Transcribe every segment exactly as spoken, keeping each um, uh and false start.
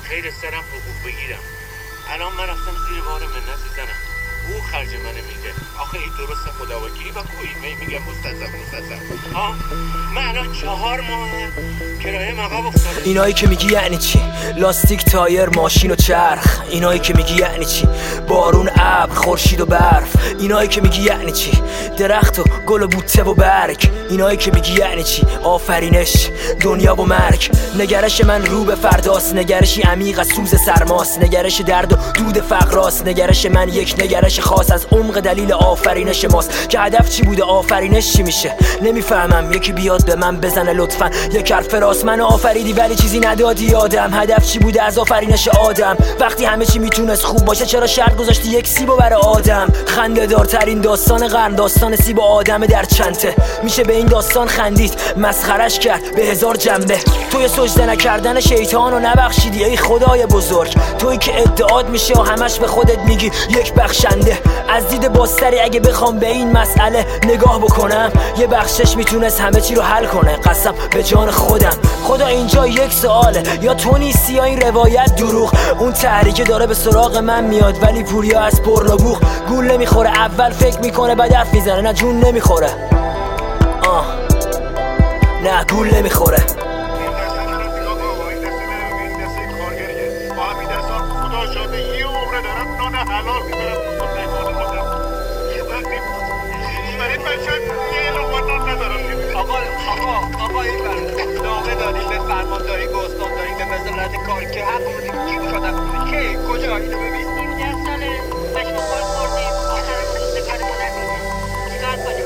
خیر سرم حقوق بگیرم. الان من رفتم زیر بار منت زنم، او خرج منه میده. آخه این درست خداوکیلی و کوی میگم مستزم مستزم. ها من الان چهار ماه کرایه مقام افتاده. اینایی که میگی یعنی چی؟ لاستیک، تایر، ماشین و چرخ. اینایی که میگی یعنی چی؟ بارون، ابر، خورشید و برف. اینایی که میگی یعنی چی؟ درخت و گل و بوته و برگ. اینایی که میگی یعنی چی؟ آفرینش، دنیا و مرگ. نگرش من رو به فرداست، نگرشی عمیق از سوز سرماست، نگرش درد و دود فقراست، نگرش من یک نگرش خاص از عمق دلیل آفرینش ماست. که هدف چی بوده، آفرینش چی میشه؟ نمیفهمم. یکی بیاد به من بزنه لطفا یک حرف راست. من آفریدی ولی چیزی ندادی یادم. هدف چی بوده از آفرینش آدم؟ وقتی همه چی میتونست خوب باشه چرا شرط گذاشتی یک سیبو برای آدم؟ خنده دارترین داستان قرن داستان سیب و آدم در چنته. میشه به این داستان خندید، مسخرش کرد به هزار جنبه. توی سجده نکردن شیطان رو نبخشیدی ای خدای بزرگ. تویی که ادعاد میشه و همش به خودت میگی یک بخشنده. از دید باستری اگه بخوام به این مسئله نگاه بکنم، یه بخشش میتونست همه چی رو حل کنه. قسم به جان خودم خدا اینجا یک سواله، یا تو نیستی یا این روایت دروغ. اون تحریکه داره به سراغ من میاد ولی پوریا از پرنبوغ. گول نمیخوره، اول فکر میکنه بعد حرف میزنه. نه جون نمیخوره، آه نه گول نمیخوره. آقا آقا آقا این برده نامه داریم به فرمانداری گستان داریم به وزارت کار که حق بودیم کی شدن که کجا اینو ببین این در سال مشموال خوردیم آخر روز کارمون نمیدیم چیکار کنیم؟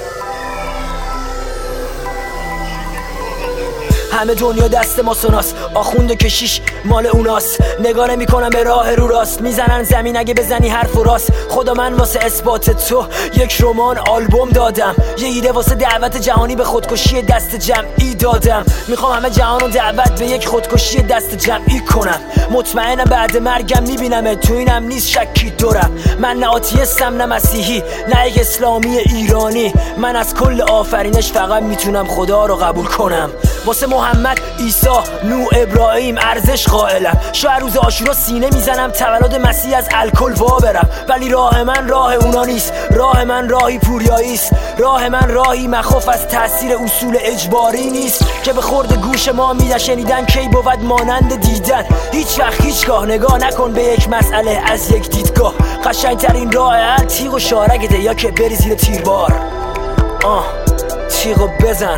همه دنیا دست ما سناس، آخوند و کشیش مال اوناست. نگاه نمی‌کنم به راه رو راست، میزنن زمین اگه بزنی حرف و راست. خدا من واسه اثبات تو یک رمان آلبوم دادم، یه ایده واسه دعوت جهانی به خودکشی دست جمعی دادم. میخوام همه جهان رو دعوت به یک خودکشی دست جمعی کنم. مطمئنم بعد مرگم میبینم تو اینم نیست شکی دورم. من نه آتیستم نه مسیحی نه یک اسلامی ایرانی. من از کل آفرینش فقط میتونم خدا رو قبول کنم. واسه محمد، عیسی، نوح، ابراهیم ارزش قائلم. شاید روز عاشورا سینه میزنم تولد مسیح از الکل وا برم. ولی راه من راه اونا نیست، راه من راهی پوریایی است. راه من راهی مخوف از تاثیر اصول اجباری نیست که به خورد گوش ما میده. شنیدن کی بود مانند دیدن. هیچ وقت هیچگاه نگاه نکن به یک مسئله از یک دیدگاه. قشنگترین راه حل تیغ و شارگته یا که بری زیر تیربار. آه تیغو بزن.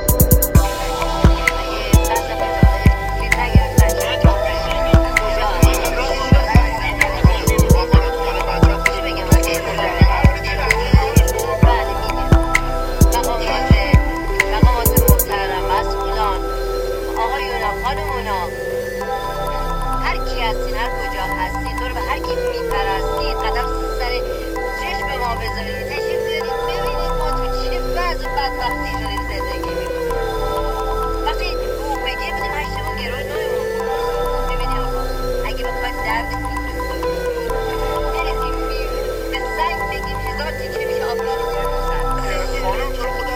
هر کی هستین، هر کجا هستین، تو رو به هر کی میپرستید قدم سر چشم ما بذارید، تشریف بیارید ببینید ما تو چه وضع بدبختی شدیم زندگی میکنیم. وقتی حقوق بگیر بودیم هشتمون گروه نویمون ببینید آقا اگه بخواید دردتون بریزیم به سنگ بگیم هزار تیکه میشه آب میشه خانم تو رو خدا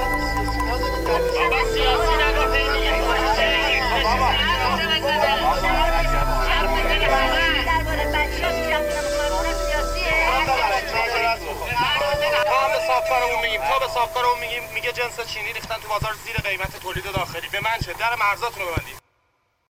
سیاسی صافکارمون میگیم تا به صافکارمون میگیم میگه جنس چینی ریختن تو بازار زیر قیمت تولید داخلی. به من چه؟ در مرزاتون رو ببندید.